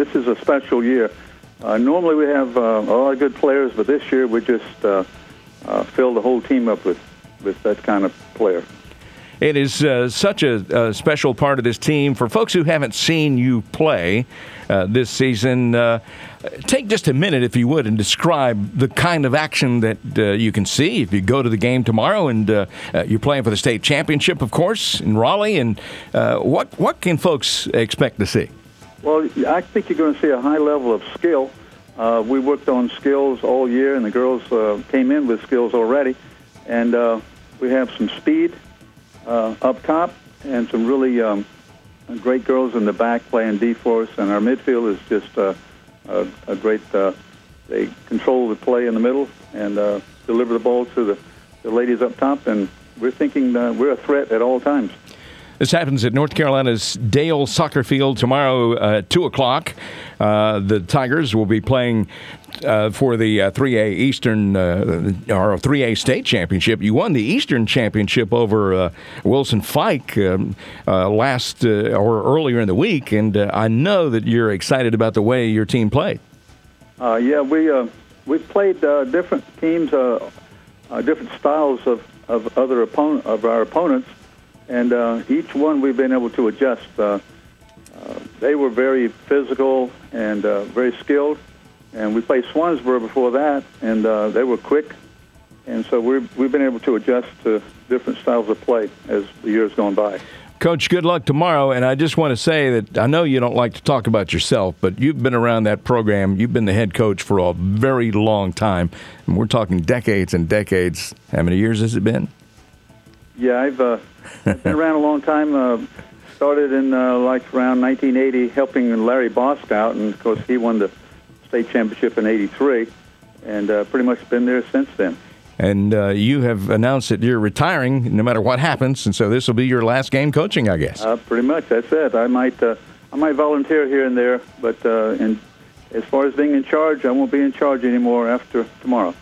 this is a special year. Normally we have a lot of good players, but this year we just filled the whole team up with that kind of player. It is such a special part of this team. For folks who haven't seen you play this season, take just a minute, if you would, and describe the kind of action that you can see if you go to the game tomorrow. And you're playing for the state championship, of course, in Raleigh. And what can folks expect to see? Well, I think you're going to see a high level of skill. We worked on skills all year, and the girls came in with skills already. And we have some speed up top, and some really great girls in the back playing D for us. And our midfield is just a great. They control the play in the middle and deliver the ball to the ladies up top. And we're thinking we're a threat at all times. This happens at North Carolina's Dale Soccer Field tomorrow at 2 o'clock. The Tigers will be playing for the 3A Eastern or 3A State Championship. You won the Eastern Championship over Wilson Fike last or earlier in the week, and I know that you're excited about the way your team played. Yeah, we've played different teams, different styles of our opponents. And each one we've been able to adjust. They were very physical and very skilled. And we played Swansboro before that, and they were quick. And so we've been able to adjust to different styles of play as the years gone by. Coach, good luck tomorrow. And I just want to say that I know you don't like to talk about yourself, but you've been around that program. You've been the head coach for a very long time. And we're talking decades and decades. How many years has it been? Yeah, I've been around a long time. Started in like around 1980, helping Larry Bosk out, and of course he won the state championship in '83, and pretty much been there since then. And you have announced that you're retiring no matter what happens, and so this will be your last game coaching, I guess. Pretty much, that's it. I might volunteer here and there, but as far as being in charge, I won't be in charge anymore after tomorrow.